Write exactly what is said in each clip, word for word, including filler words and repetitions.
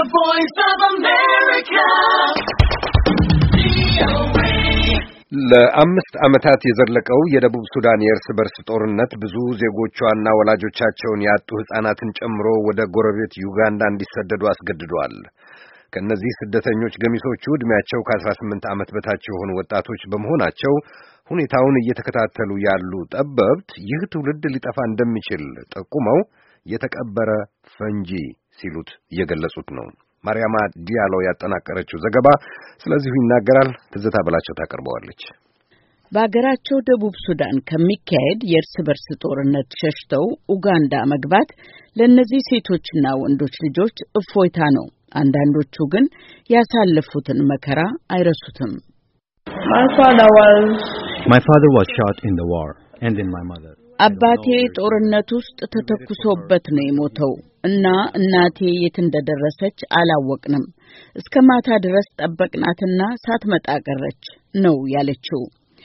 voice of America. ለአምስት ዓመታት የዘለቀው የደቡብ ሱዳን የእርስ በርስ ጦርነት ብዙ ዜጎቿና ወላጆቻቸውን ያጡ ሕፃናትን ጨምሮ ወደ ጎረቤት ዩጋንዳ እንዲሰደዱ አስገድዷል። ከነዚህ ስደተኞች ገሚሶቹ ዕድሜያቸው ከአስራ ስምንት ዓመት በታች የሆኑ ወጣቶች በመሆናቸው ሁኔታውን እየተከታተሉ ያሉ ጠበብት ይህ ትውልድ ሊጠፋ እንደሚችል ጠቁመው የተቀበረ ፈንጂ ሲሉት እየገለጹት ነው። ማርያማ ዲያሎ ያጠናቀረችው ዘገባ ስለዚሁ ይናገራል። ትዝታ በላቸው ታቀርበዋለች። በአገራቸው ደቡብ ሱዳን ከሚካሄድ የእርስ በርስ ጦርነት ሸሽተው ኡጋንዳ መግባት ለእነዚህ ሴቶችና ወንዶች ልጆች እፎይታ ነው። አንዳንዶቹ ግን ያሳለፉትን መከራ አይረሱትም። My father was My father was shot in the war and then my mother. አባቴ ጦርነት ውስጥ ተተኩሶበት ነው የሞተው እና እናቴ የት እንደደረሰች አላወቅንም። እስከ ማታ ድረስ ጠበቅናትና ሳትመጣ ቀረች ነው ያለችው።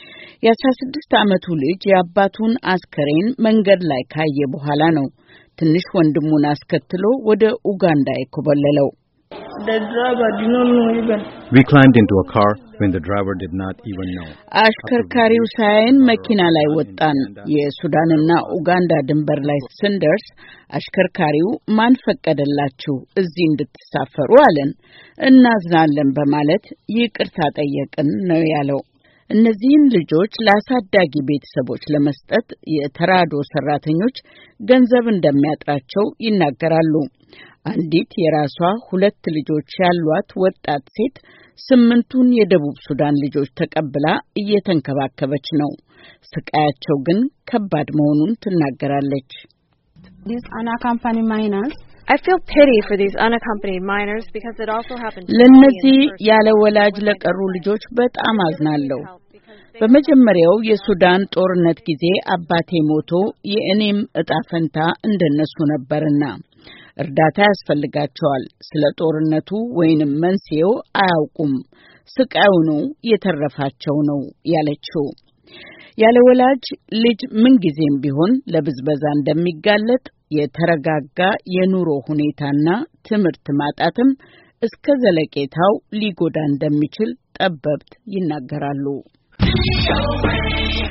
የአስራ ስድስት ዓመቱ ልጅ የአባቱን አስከሬን መንገድ ላይ ካየ በኋላ ነው ትንሽ ወንድሙን አስከትሎ ወደ ኡጋንዳ የኮበለለው። the driver did not know even. We climbed into a car when the driver did not even know. አሽከርካሪው ሳይን መኪና ላይ ወጣን። የሱዳንና ኡጋንዳ ድንበር ላይ ስንደርስ አሽከርካሪው ማን ፈቀደላችሁ እዚህ እንድትሳፈሩ አለን። እናዝናለን በማለት ይቅርታ ጠየቅን ነው ያለው። እነዚህን ልጆች ለአሳዳጊ ቤተሰቦች ለመስጠት የተራዶ ሰራተኞች ገንዘብ እንደሚያጥራቸው ይናገራሉ። አንዲት የራሷ ሁለት ልጆች ያሏት ወጣት ሴት ስምንቱን የደቡብ ሱዳን ልጆች ተቀብላ እየተንከባከበች ነው። ስቃያቸው ግን ከባድ መሆኑን ትናገራለች። These unaccompanied minors, I feel pity for these unaccompanied minors because it also happened to me. ለነዚህ ያለ ወላጅ ለቀሩ ልጆች በጣም አዝናለሁ። በመጀመሪያው የሱዳን ጦርነት ጊዜ አባቴ ሞቶ የእኔም እጣ ፈንታ እንደነሱ ነበርና እርዳታ ያስፈልጋቸዋል። ስለ ጦርነቱ ወይንም መንስኤው አያውቁም። ስቃዩ ነው የተረፋቸው ነው ያለችው። ያለ ወላጅ ልጅ ምን ጊዜም ቢሆን ለብዝበዛ እንደሚጋለጥ የተረጋጋ የኑሮ ሁኔታና ትምህርት ማጣትም እስከ ዘለቄታው ሊጎዳ እንደሚችል ጠበብት ይናገራሉ።